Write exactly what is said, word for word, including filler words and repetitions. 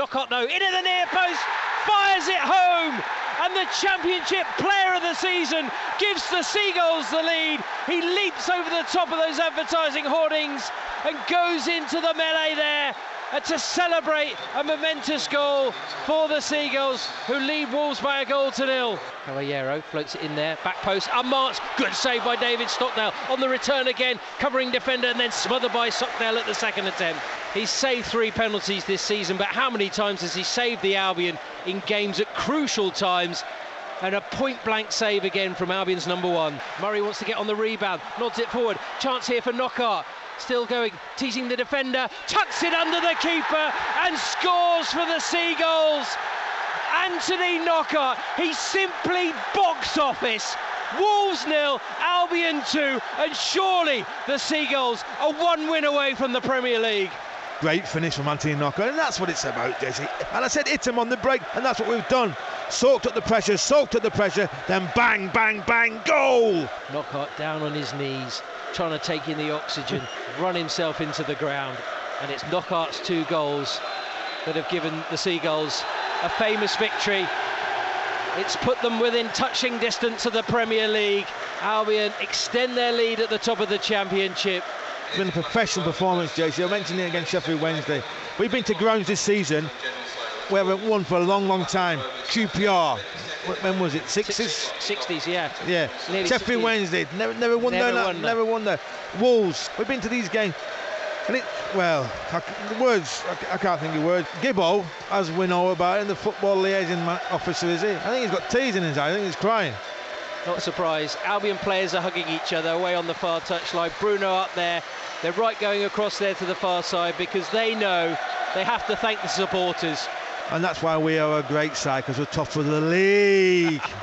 Knockaert though, into the near post, fires it home, and the Championship Player of the Season gives the Seagulls the lead. He leaps over the top of those advertising hoardings and goes into the melee there to celebrate a momentous goal for the Seagulls, who lead Wolves by a goal to nil. Caballero floats it in there, back post, unmarked, good save by David Stockdale. On the return again, covering defender, and then smothered by Stockdale at the second attempt. He's saved three penalties this season, but how many times has he saved the Albion in games at crucial times? And a point-blank save again from Albion's number one. Murray wants to get on the rebound, nods it forward, chance here for Knockaert. Still going, teasing the defender, tucks it under the keeper and scores for the Seagulls. Anthony Knockaert, he's simply box office. Wolves nil, Albion two, and surely the Seagulls are one win away from the Premier League. Great finish from Anthony Knockaert, and that's what it's about, Jesse. And I said hit him on the break, and that's what we've done. Soaked up the pressure, soaked up the pressure, then bang, bang, bang, goal! Knockaert down on his knees, trying to take in the oxygen, run himself into the ground, and it's Knockaert's two goals that have given the Seagulls a famous victory. It's put them within touching distance of the Premier League. Albion extend their lead at the top of the Championship. It's been a professional performance, J C. I mentioned it against Sheffield Wednesday. We've been to grounds this season we haven't won for a long, long time. Q P R, when was it? Sixties? Sixties, yeah. Yeah. Nearly Sheffield sixties. Wednesday, never, never won Never there. won Never there. won there. Wolves, we've been to these games, and it. Well, I, the words I, I can't think of words. Gibbo, as we know about it, the football liaison officer, is he? I think he's got tears in his eyes. I think he's crying. Not surprised. Albion players are hugging each other away on the far touchline. Bruno up there. They're right going across there to the far side because they know they have to thank the supporters. And that's why we are a great side, because we're top of the league.